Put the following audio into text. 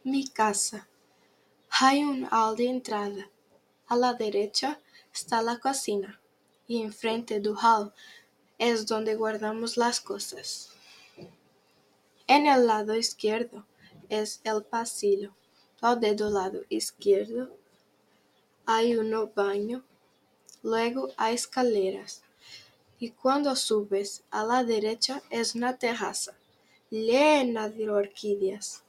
Mi casa. Hay un hall de entrada. A la derecha está la cocina y enfrente del hall es donde guardamos las cosas. En el lado izquierdo es el pasillo. Al del lado izquierdo hay un baño, luego hay escaleras. Y cuando subes a la derecha es una terraza llena de orquídeas.